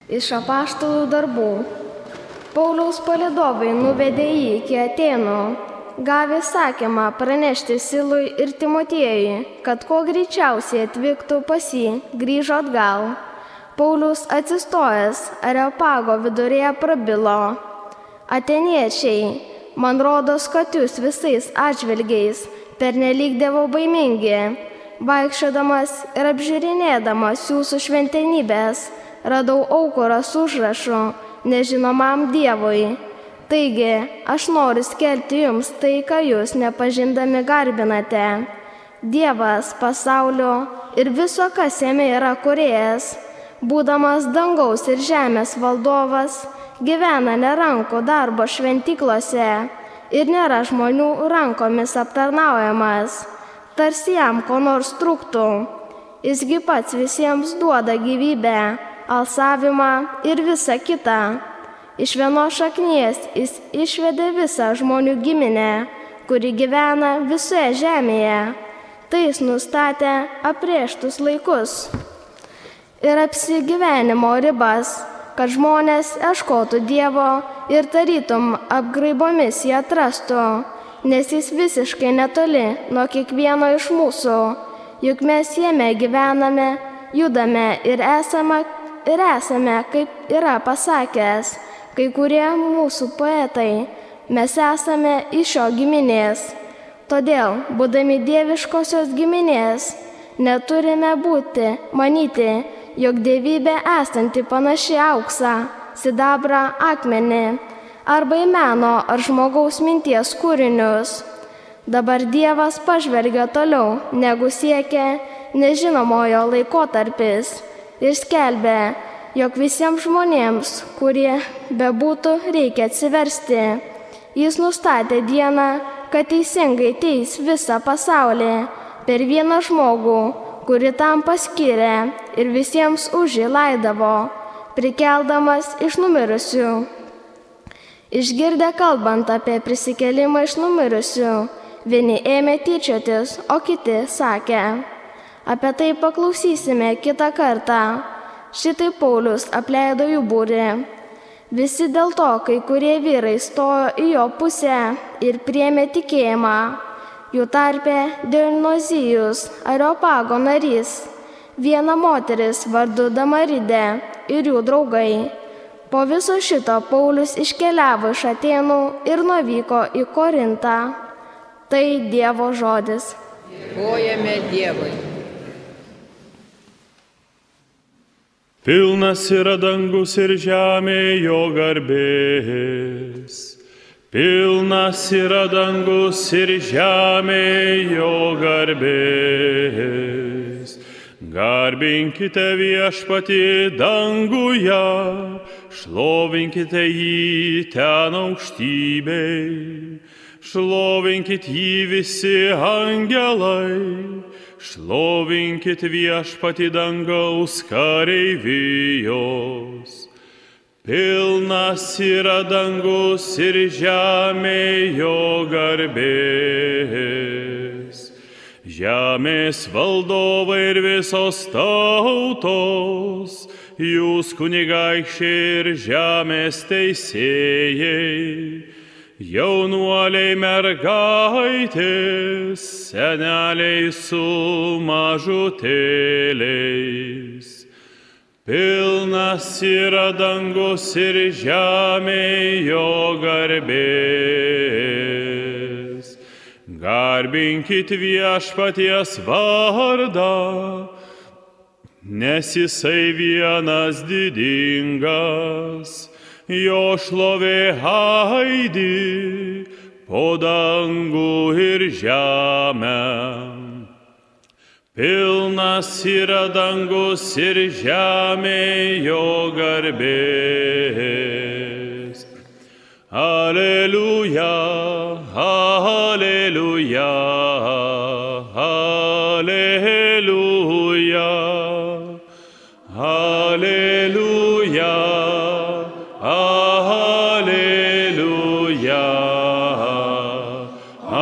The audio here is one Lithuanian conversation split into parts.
Iš apaštalų darbų. Pauliaus palydovai nuvedė jį iki Atėnų, gavę įsakymą pranešti Silui ir Timotiejui, kad kuo greičiausiai atvyktų pas jį, grįžo atgal. Paulius atsistojęs Areopago viduryje prabilo: Atėniečiai, man rodos, kad jūs visais atžvilgiais pernelyg dievobaimingi. Vaikščiodamas ir apžiūrinėdamas jūsų šventenybės, radau aukurą su užrašu nežinomam Dievui. Taigi, aš noriu skelbti jums tai, ką jūs nepažindami garbinate. Dievas pasaulio ir viso, kas jame yra kūrėjas, būdamas dangaus ir žemės valdovas, gyvena ne rankų darbo šventyklose ir nėra žmonių rankomis aptarnaujamas, tarsi jam ko nors trūktų. Jisgi pats visiems duoda gyvybę, alsavimą ir visą kitą. Iš vienos šaknies jis išvedė visą žmonių giminę, kuri gyvena visoje žemėje. Tai jis nustatė aprieštus laikus ir apsigyvenimo ribas, kad žmonės ieškotų Dievo ir tarytum apgraibomis jį atrastų, nes jis visiškai netoli nuo kiekvieno iš mūsų, juk mes jame gyvename, judame ir esame, kaip yra pasakęs kai kurie mūsų poetai, mes esame iš šio giminės. Todėl, būdami dieviškosios giminės, neturime manyti, jog dievybė esanti panaši auksą, sidabrą, akmenį, arba į meno ar žmogaus minties kūrinius. Dabar Dievas pažvelgia toliau, negu siekia nežinomojo laikotarpis ir skelbia, jog visiems žmonėms, kurie bebūtų, reikia atsiversti. Jis nustatė dieną, kad teisingai teis visą pasaulį per vieną žmogų, kurį tam paskyrė ir visiems už jį laidavo, prikeldamas iš numirusių. Išgirdę kalbant apie prisikėlimą iš numirusių, vieni ėmė tyčiotis, o kiti sakė: apie tai paklausysime kitą kartą. Šitaip Paulius apleido jų būrį. Visi dėl to, kai kurie vyrai stojo į jo pusę ir priėmė tikėjimą. Jų tarpe Dionozijus, Areopago narys, viena moteris vardu Damaridė ir jų draugai. Po viso šito Paulius iškeliavo iš Atėnų ir nuvyko į Korintą. Tai Dievo žodis. Dėkojame Dievui. Pilnas yra dangus ir žemė jo garbės. Pilnas yra dangus ir žemė jo garbės. Garbinkite Viešpatį danguje, šlovinkite jį ten aukštybėj. Šlovinkit jį visi angelai. Šlovinkit Viešpatį dangaus kareivijos. Pilnas yra dangus ir žemė jo garbės. Žemės valdovai ir visos tautos, jūs kunigaikščiai ir žemės teisėjai. Jaunuoliai mergaitės, seneliai su mažutėliais. Pilnas yra dangus ir žemė jo garbės. Garbinkit Viešpaties vardą, nes jisai vienas didingas. Jo šlovė aidi po dangų ir žemę. Pilnas yra dangus ir žemė jo garbės. Aleliuja, aleliuja, aleliuja, aleliuja. Alleluja,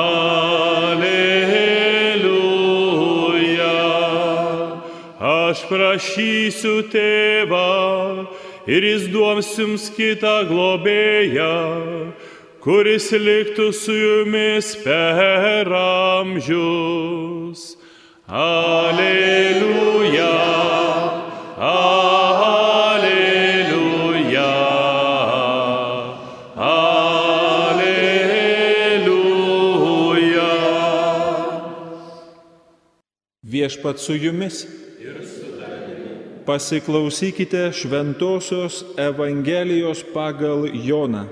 alleluja. Aš prašysiu tėvą ir jis duos jums kitą globėją, kuris liktų su jumis per amžius. Aleliuja, aleliuja, aleliuja. Viešpat su jumis. Pasiklausykite Šventosios Evangelijos pagal Joną.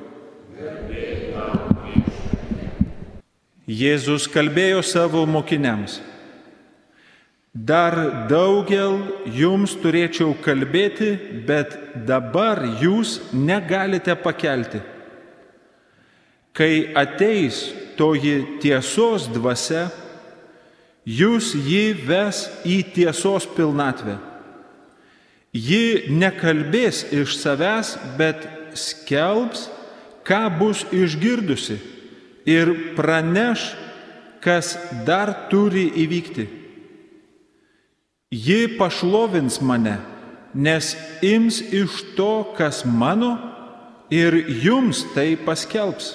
Jėzus kalbėjo savo mokiniams: Dar daugel jums turėčiau kalbėti, bet dabar jūs negalite pakelti. Kai ateis toji tiesos dvasia, jūs jį ves į tiesos pilnatvę. Ji nekalbės iš savęs, bet skelbs, ką bus išgirdusi, ir praneš, kas dar turi įvykti. Ji pašlovins mane, nes ims iš to, kas mano, ir jums tai paskelbs.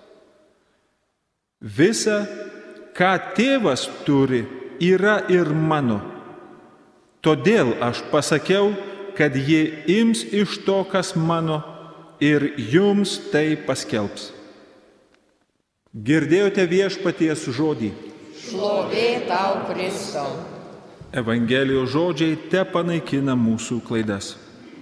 Visa, ką tėvas turi, yra ir mano. Todėl aš pasakiau, kad ji ims iš to, kas mano, ir jums tai paskelbs. Girdėjote Viešpaties žodį. Šlovė tau, Kristau. Evangelijos žodžiai te panaikina mūsų klaidas.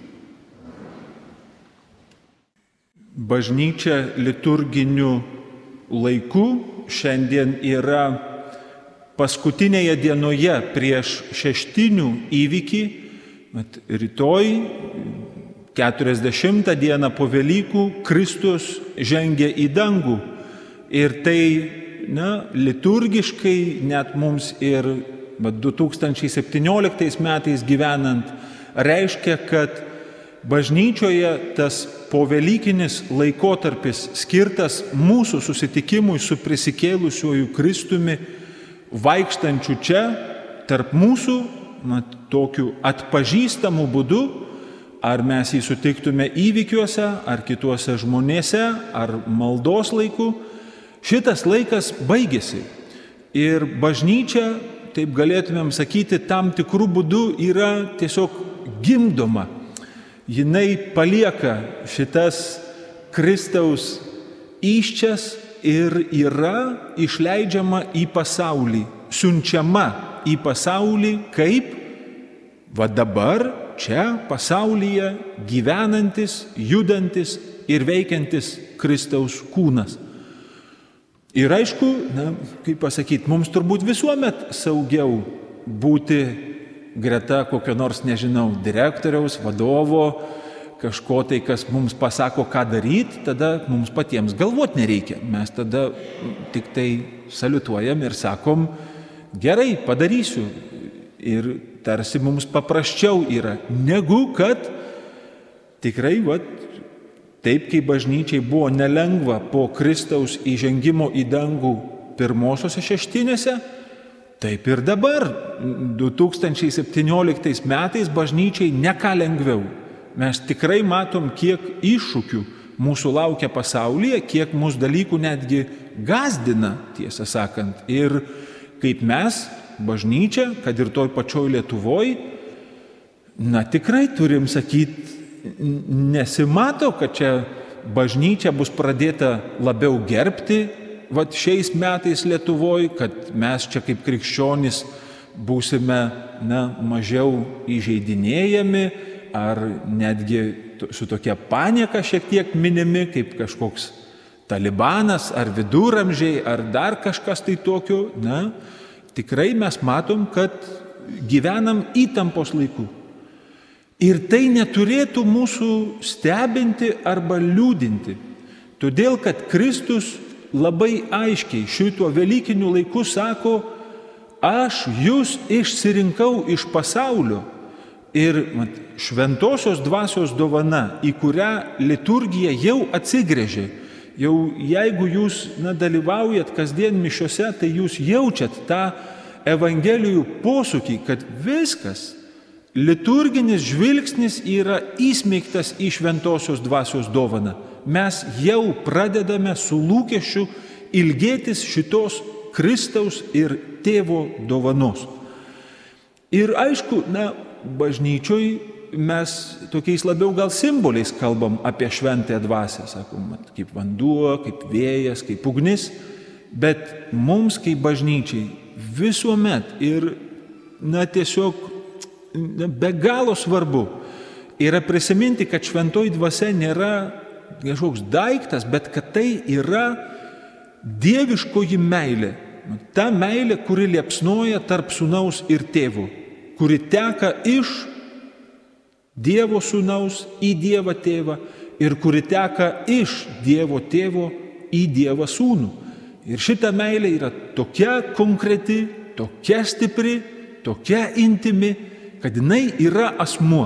Bažnyčia liturginiu laiku šiandien yra paskutinėje dienoje prieš šeštinių įvykį, rytoj, 40 dieną po Velykų, Kristus žengia į dangų. Ir tai, liturgiškai net mums ir 2017 metais gyvenant, reiškia, kad bažnyčioje tas povelykinis laikotarpis skirtas mūsų susitikimui su prisikėlusiuoju Kristumi, vaikštančiu čia, tarp mūsų, tokiu atpažįstamu būdu, ar mes jį sutiktume įvykiuose, ar kituose žmonėse, ar maldos laiku, šitas laikas baigėsi. Ir bažnyčia, taip galėtumėm sakyti, tam tikrų būdų yra tiesiog gimdoma. Jinai palieka šitas Kristaus įsčias ir yra išleidžiama į pasaulį, siunčiama į pasaulį kaip dabar čia pasaulyje gyvenantis, judantis ir veikiantis Kristaus kūnas. Ir aišku, kaip pasakyti, mums turbūt visuomet saugiau būti greta kokio nors, direktoriaus, vadovo, kažko tai, kas mums pasako, ką daryti, tada mums patiems galvoti nereikia. Mes tada tik tai saliutuojam ir sakom, gerai, padarysiu. Ir tarsi mums paprasčiau yra, negu kad tikrai, taip kaip bažnyčiai buvo nelengva po Kristaus įžengimo į dangų pirmosiose šeštinėse, taip ir dabar, 2017 metais bažnyčiai ne ką lengviau. Mes tikrai matom, kiek iššūkių mūsų laukia pasaulyje, kiek mūsų dalykų netgi gazdina, tiesą sakant. Ir kaip mes, bažnyčia, kad ir toj pačioj Lietuvoj, tikrai turim sakyti, nesimato, kad čia bažnyčia bus pradėta labiau gerbti, šiais metais Lietuvoj, kad mes čia kaip krikščionys būsime mažiau įžeidinėjami, ar netgi su tokia panieka šiek tiek minimi, kaip kažkoks talibanas, ar viduramžiai, ar dar kažkas tai tokio. Tikrai mes matom, kad gyvenam įtampos laiku. Ir tai neturėtų mūsų stebinti arba liūdinti. Todėl, kad Kristus labai aiškiai šituo velykiniu laiku sako, aš jūs išsirinkau iš pasaulio. Ir šventosios dvasios dovana, į kurią liturgija jau atsigręžė. Jau jeigu jūs dalyvaujat kasdien mišiose, tai jūs jaučiat tą evangelijų posūkį, kad viskas, liturginis žvilgsnis yra įsmeigtas į šventosios dvasios dovaną. Mes jau pradedame su lūkesčiu ilgėtis šitos Kristaus ir Tėvo dovanos. Ir aišku, bažnyčioj mes tokiais labiau gal simboliais kalbam apie šventąją dvasią, sakom, kaip vanduo, kaip vėjas, kaip ugnis, bet mums kaip bažnyčiai visuomet ir tiesiog be galo svarbu yra prisiminti, kad šventoji dvasia nėra kažkoks daiktas, bet kad tai yra dieviškoji meilė. Ta meilė, kuri liepsnoja tarp sūnaus ir tėvo, kuri teka iš Dievo sūnaus į Dievą tėvą ir kuri teka iš Dievo tėvo į Dievą sūnų. Ir šita meilė yra tokia konkreti, tokia stipri, tokia intimi, kad jinai yra asmuo.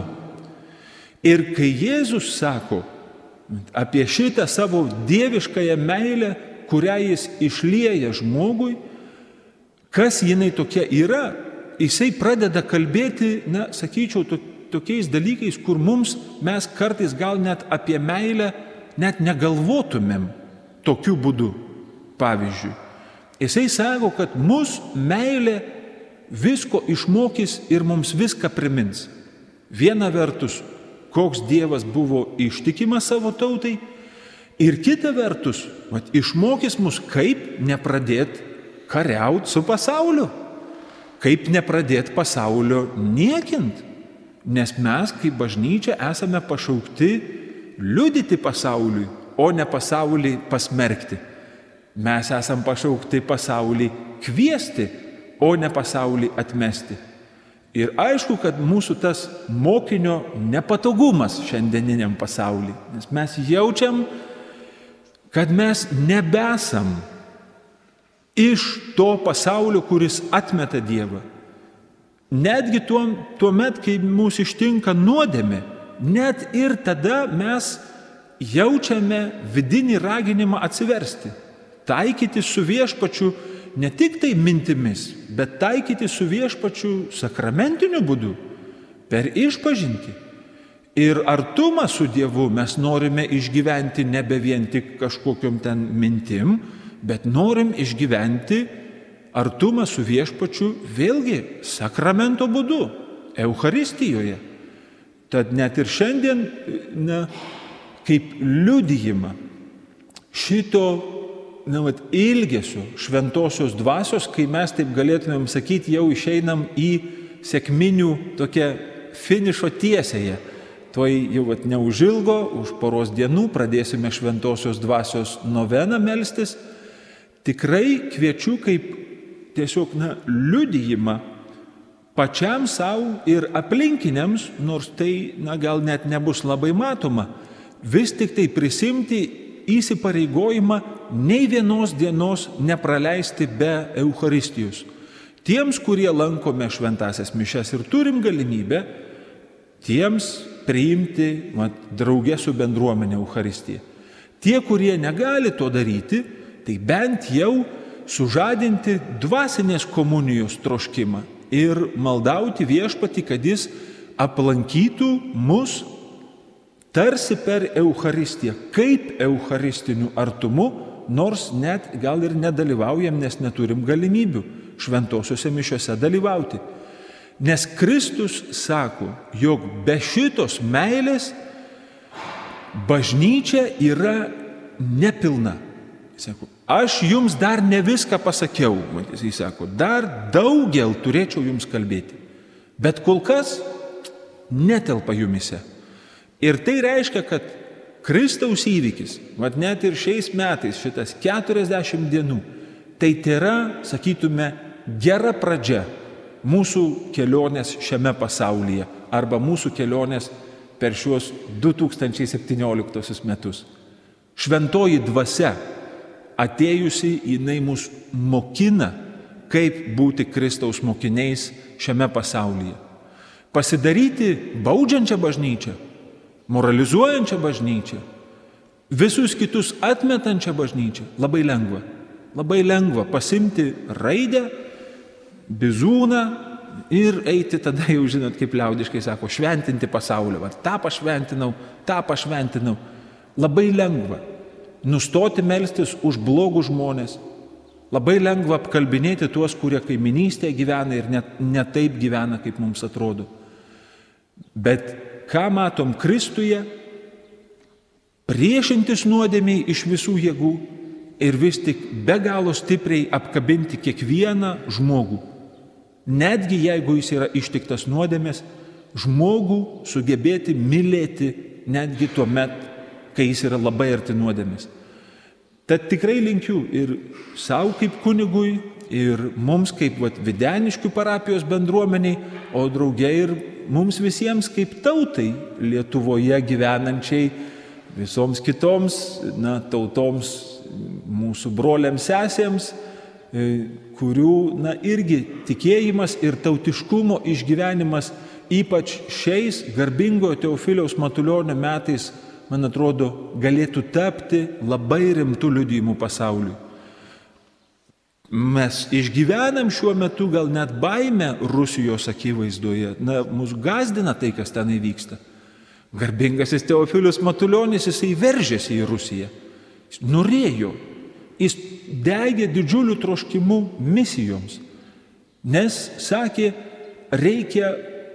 Ir kai Jėzus sako apie šitą savo dieviškąją meilę, kurią jis išlieja žmogui, kas jinai tokia yra, jisai pradeda kalbėti, sakyčiau, tokiais dalykais, kur mes kartais gal net apie meilę net negalvotumėm tokiu būdu. Pavyzdžiui, jisai sako, kad mus meilė visko išmokys ir mums viską primins. Viena vertus, koks Dievas buvo ištikimas savo tautai, ir kita vertus, išmokys mus, kaip nepradėti kariauti su pasauliu, kaip nepradėti pasaulio niekint. Nes mes, kaip bažnyčia, esame pašaukti liudyti pasauliui, o ne pasaulį pasmerkti. Mes esame pašaukti pasaulį kviesti, o ne pasaulį atmesti. Ir aišku, kad mūsų tas mokinio nepatogumas šiandieniniam pasauliui, nes mes jaučiam, kad mes nebesam iš to pasaulio, kuris atmeta Dievą. Netgi tuomet, kai mūsų ištinka nuodėmė, net ir tada mes jaučiame vidinį raginimą atsiversti, taikyti su viešpačiu ne tik tai mintimis, bet taikyti su viešpačiu sakramentiniu būdu, per išpažintį. Ir artumą su Dievu mes norime išgyventi nebe vien tik kažkokiom ten mintim, bet norim išgyventi artumą su viešpačiu vėlgi sakramento būdu, Eucharistijoje. Tad net ir šiandien, kaip liudijimą šito ilgesio šventosios dvasios, kai mes taip galėtumėm sakyti, jau išeinam į sekminių tokią finišo tiesėje. Tuoj jau neužilgo, už poros dienų pradėsime šventosios dvasios noveną melstis. Tikrai kviečiu kaip tiesiog liudijimą pačiam savo ir aplinkiniams, nors tai gal net nebus labai matoma, vis tik tai prisimti įsipareigojimą nei vienos dienos nepraleisti be Eucharistijos. Tiems, kurie lankome šventąsias mišias ir turim galimybę, tiems priimti drauge su bendruomenė Eucharistiją. Tie, kurie negali to daryti, tai bent jau sužadinti dvasinės komunijos troškimą ir maldauti viešpatį, kad jis aplankytų mus tarsi per Eucharistiją, kaip eucharistiniu artumu, nors net gal ir nedalyvaujam, nes neturim galimybių šventosiuose mišiuose dalyvauti. Nes Kristus sako, jog be šitos meilės bažnyčia yra nepilna. Jis sako, aš jums dar ne viską pasakiau, jis sako, dar daugel turėčiau jums kalbėti, bet kol kas netelpa jumise. Ir tai reiškia, kad Kristaus įvykis, net ir šiais metais, šitas 40 dienų, tai yra, sakytume, gera pradžia mūsų kelionės šiame pasaulyje arba mūsų kelionės per šiuos 2017 metus. Šventoji dvasia atėjusi, jinai mus mokina, kaip būti Kristaus mokiniais šiame pasaulyje. Pasidaryti baudžiančią bažnyčią, moralizuojančią bažnyčią, visus kitus atmetančią bažnyčią, labai lengva. Labai lengva pasimti raidę, bizūną, ir eiti tada jau, žinot, kaip liaudiškai sako, šventinti pasaulio. Va, tą pašventinau. Labai lengva nustoti melstis už blogus žmonės. Labai lengva apkalbinėti tuos, kurie kaiminystėje gyvena ir ne taip gyvena, kaip mums atrodo. Bet ką matom Kristuje? Priešintis nuodėmiai iš visų jėgų ir vis tik be galo stipriai apkabinti kiekvieną žmogų. Netgi jeigu jis yra ištiktas nuodėmės, žmogų sugebėti mylėti netgi tuo met, kai jis yra labai arti nuodėmės. Tad tikrai linkiu ir savo kaip kunigui, ir mums kaip Videniškių parapijos bendruomeniai, o drauge ir mums visiems kaip tautai Lietuvoje gyvenančiai, visoms kitoms tautoms, mūsų broliams, sesėms, kurių irgi tikėjimas ir tautiškumo išgyvenimas, ypač šiais garbingojo Teofiliaus Matulionio metais, man atrodo, galėtų tapti labai rimtų liudijimų pasauliui. Mes išgyvenam šiuo metu gal net baimę Rusijos akivaizdoje. Mus gazdina tai, kas ten įvyksta. Garbingasis Teofilius Matulionis, jisai veržėsi į Rusiją. Jis norėjo. Jis degė didžiulių troškimų misijoms. Nes, sakė, reikia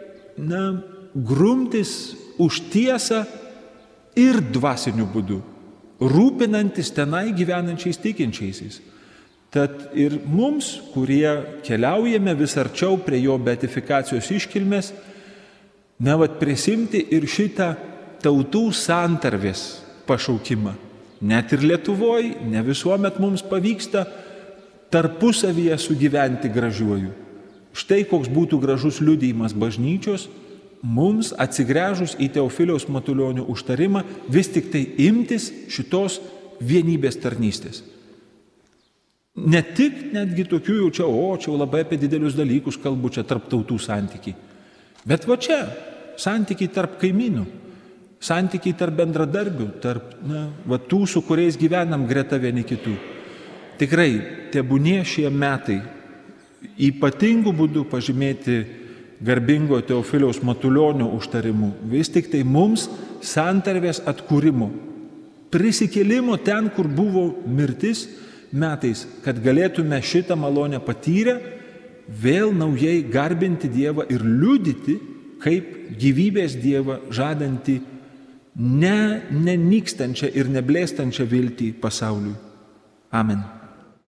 grumtis už tiesą ir dvasiniu būdu, rūpinantis tenai gyvenančiais tikinčiaisiais. Tad ir mums, kurie keliaujame vis arčiau prie jo beatifikacijos iškilmės, prisimti ir šitą tautų santarvės pašaukimą. Net ir Lietuvoje ne visuomet mums pavyksta tarpusavyje sugyventi gražiuoju. Štai koks būtų gražus liudijimas bažnyčios, mums atsigręžus į Teofiliaus Matulionio užtarimą vis tik tai imtis šitos vienybės tarnystės. Ne tik netgi tokių čia labai apie didelius dalykus kalbu, čia tarp tautų santykiai. Bet čia santykiai tarp kaimynų, santykiai tarp bendradarbių, tarp tų, su kuriais gyvenam greta vieni kitų. Tikrai, tebūnie šie metai ypatingų būdų pažymėti garbingo Teofiliaus Matulionio užtarimu, vis tik tai mums santarvės atkūrimo, prisikėlimo ten, kur buvo mirtis metais, kad galėtume šitą malonę patyrę, vėl naujai garbinti Dievą ir liudyti, kaip gyvybės Dievą žadantį nenykstančią ir neblėstančią viltį pasauliui. Amen.